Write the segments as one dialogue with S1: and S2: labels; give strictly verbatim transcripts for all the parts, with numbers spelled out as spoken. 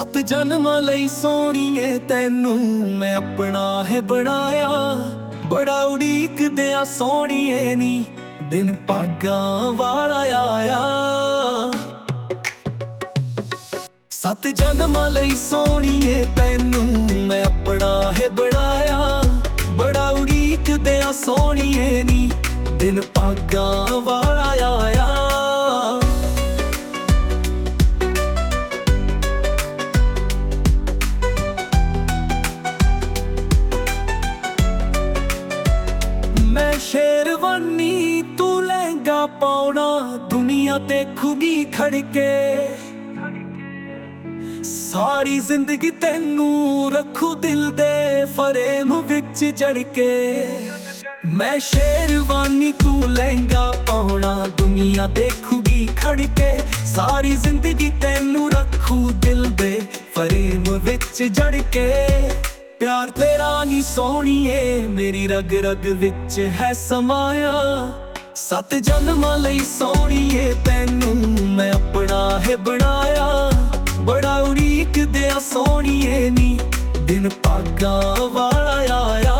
S1: ਸੱਤ ਜਨਮਾਂ ਲਈ ਸੋਹਣੀਏ ਤੈਨੂੰ ਮੈਂ ਆਪਣਾ ਹੈ ਬਣਾਇਆ। ਬੜਾ ਉਡੀਕਦਿਆਂ ਸੋਹਣੀਏ ਨੀ ਦਿਨ ਭਾਗਾਂ ਵਾਲਾ ਆਇਆ। ਸੱਤ ਜਨਮਾਂ ਲਈ ਸੋਹਣੀਏ ਤੈਨੂੰ ਮੈਂ ਆਪਣਾ ਹੈ ਬਣਾਇਆ। ਬੜਾ ਉਡੀਕਦਿਆਂ ਸੋਹਣੀਏ ਨੀ ਦਿਨ ਭਾਗਾਂ ਵਾਲਾ ਆਇਆ। ਮੈਂ ਸ਼ੇਰਵਾਨੀ ਤੂੰ ਲਹਿੰਗਾ ਪਾਉਣਾ, ਦੁਨੀਆ ਦੇਖੂਗੀ ਖੜ ਕੇ। ਸਾਰੀ ਜ਼ਿੰਦਗੀ ਤੈਨੂੰ ਰੱਖੂ ਦਿਲ ਦੇ ਫਰੇਮ ਵਿੱਚ ਜੜ ਕੇ। ਮੈਂ ਸ਼ੇਰਵਾਨੀ ਤੂੰ ਲਹਿੰਗਾ ਪਾਉਣਾ, ਦੁਨੀਆ ਦੇਖੂਗੀ ਖੜ ਕੇ। ਸਾਰੀ ਜ਼ਿੰਦਗੀ ਤੈਨੂੰ ਰੱਖੂ ਦਿਲ ਦੇ ਫਰੇਮ ਵਿੱਚ ਜੜ ਕੇ। ਪਿਆਰ ਤੇਰਾ ਨੀ ਸੋਹਣੀਏ ਮੇਰੀ ਰਗ ਰਗ ਵਿੱਚ ਹੈ ਸਮਾਇਆ। ਸੱਤ ਜਨਮਾਂ ਲਈ ਸੋਹਣੀਏ ਤੈਨੂੰ ਮੈਂ ਆਪਣਾ ਹੈ ਬਣਾਇਆ। ਬੜਾ ਉਡੀਕਦਿਆਂ ਸੋਹਣੀਏ ਨੀ ਦਿਨ ਭਾਗਾਂ ਵਾਲਾ ਆਇਆ।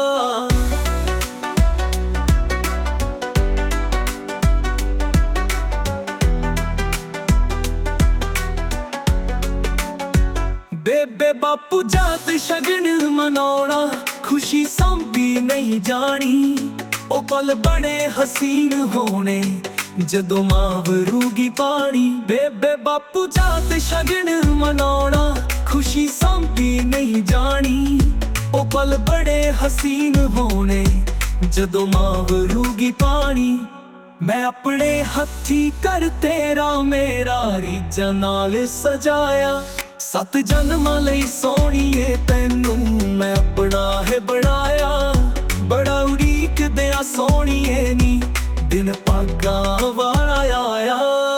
S1: ਬੇਬੇ ਬਾਪੂ ਜਾਤ ਸ਼ਗਨ ਮਨਾਉਣਾ, ਖੁਸ਼ੀ ਸਾਂਭੀ ਨਹੀਂ ਜਾਣੀ। ਉਹ ਪਲ ਬੜੇ ਹਸੀਨ ਹੋਣੇ ਜਦੋਂ ਮਾਂ ਵਰੂਗੀ ਪਾਣੀ। ਬੇਬੇ ਬਾਪੂ ਜਾਤ ਸ਼ਗਨ ਮਨਾਉਣਾ, ਖੁਸ਼ੀ ਸਾਂਭੀ ਨਹੀਂ ਜਾਣੀ। ਉਹ ਪਲ ਬੜੇ ਹਸੀਨ ਹੋਣੇ ਜਦੋਂ ਮਾਂ ਵਰੂਗੀ ਪਾਣੀ। ਮੈਂ ਆਪਣੇ ਹੱਥੀ ਕਰ ਤੇਰਾ ਮੇਰਾ ਰੀਝਾਂ ਨਾਲ ਸਜਾਇਆ। ਸੱਤ ਜਨਮਾਂ ਲਈ ਸੋਹਣੀਏ ਤੈਨੂੰ ਮੈਂ ਆਪਣਾ ਹੈ ਬਣਾਇਆ। ਬੜਾ ਉਡੀਕਦਿਆਂ ਸੋਹਣੀਏ ਨੀ ਦਿਨ ਭਾਗਾਂ ਵਾਲਾ ਆਇਆ।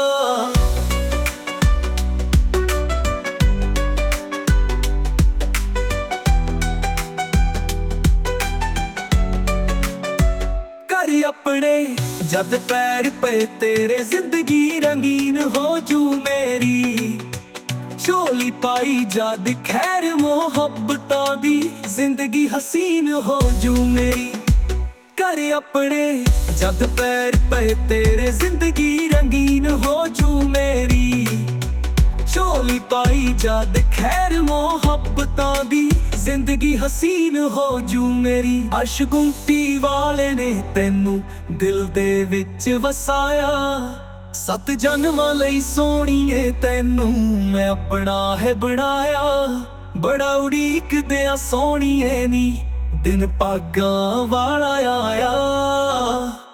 S1: ਘਰ ਆਪਣੇ ਜਦ ਪੈਰ ਪਏ ਤੇਰੇ ਜ਼ਿੰਦਗੀ ਰੰਗੀਨ ਹੋ ਜੂ ਮੇਰੀ। ਝੋਲੀ ਪਾਈ ਜਦ ਖੈਰ ਮੁਹੱਬਤਾਂ ਦੀ ਜ਼ਿੰਦਗੀ ਹਸੀਨ ਹੋ ਜੂ ਮੇਰੀ। ਘਰ ਆਪਣੇ ਜਦ ਪੈਰ ਪਏ ਤੇਰੇ ਜ਼ਿੰਦਗੀ ਰੰਗੀਨ ਹੋ ਜੂ ਮੇਰੀ। ਝੋਲੀ ਪਾਈ ਜਦ ਖੈਰ ਮੁਹੱਬਤਾਂ ਦੀ ਜ਼ਿੰਦਗੀ ਹਸੀਨ ਹੋ ਜੂ ਮੇਰੀ। ਅਸ਼ਗੁੰਟੀ ਵਾਲੇ ਨੇ ਤੈਨੂੰ ਦਿਲ ਦੇ ਵਿੱਚ ਵਸਾਇਆ। ਸੱਤ ਜਨਮਾਂ ਲਈ ਸੋਹਣੀਏ ਤੈਨੂੰ ਮੈਂ ਆਪਣਾ ਹੈ ਬਣਾਇਆ। ਬੜਾ ਉਡੀਕਦਿਆਂ ਸੋਹਣੀਏ ਨੀ ਦਿਨ ਭਾਗਾਂ ਵਾਲਾ ਆਇਆ।